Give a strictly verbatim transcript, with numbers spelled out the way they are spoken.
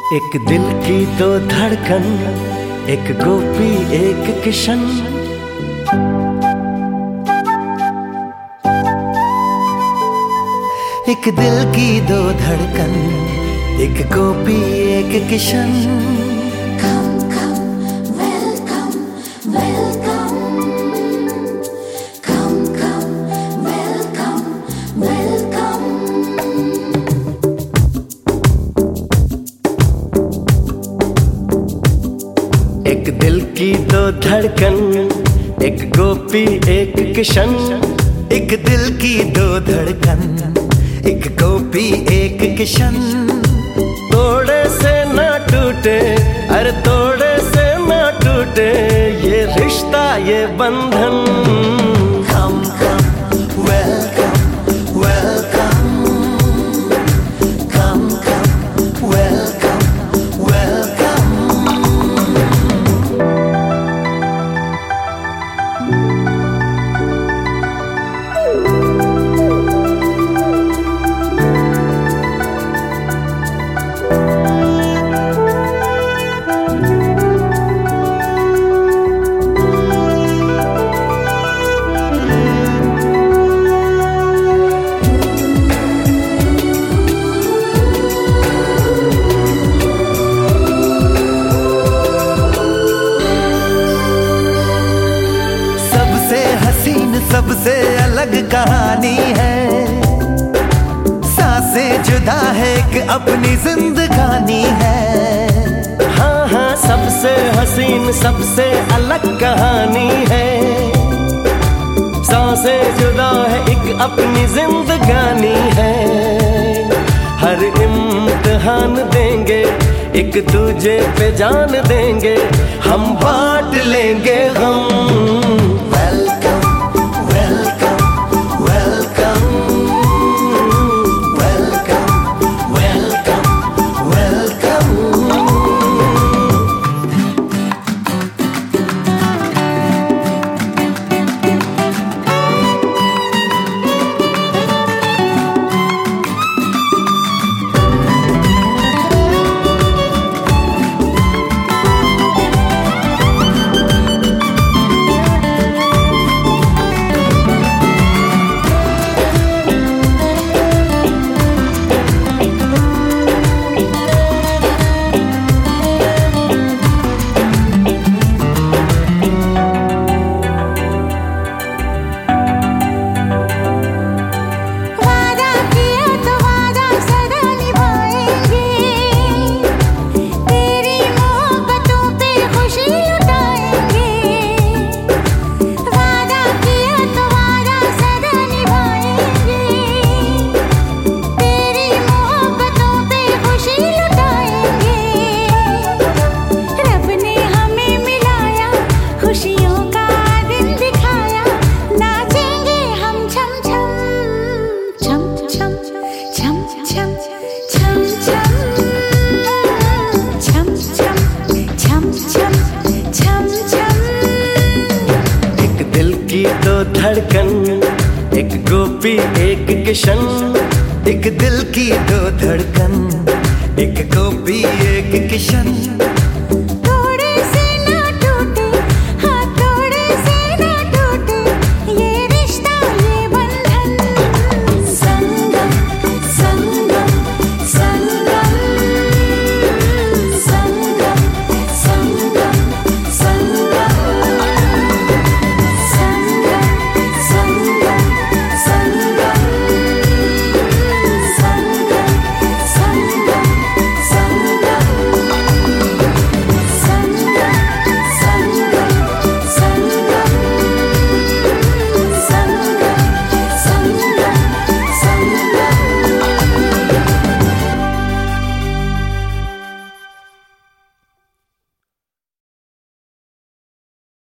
एक दिल की दो धड़कन, एक गोपी एक किशन। एक दिल की दो धड़कन, एक गोपी एक Kishan. Come, come, welcome, welcome. Come, come, welcome, welcome. एक दिल की दो धड़कन, एक गोपी एक किशन। एक दिल की दो धड़कन, एक गोपी एक किशन। तोड़े से ना टूटे, अरे तोड़े से ना टूटे ये रिश्ता ये बंधन। Come, come, welcome, welcome. Come, come, welcome, welcome. सबसे अलग कहानी है, सांसें जुदा है कि अपनी जिंदगानी है। हाँ हाँ सबसे हसीन सबसे अलग कहानी है, सांसें जुदा है एक अपनी जिंदगानी है। हर इम्तिहान देंगे एक दूजे पे जान देंगे, हम बांट लेंगे हम। धड़कन एक गोपी एक किशन। एक दिल की दो धड़कन, एक गोपी एक किशन।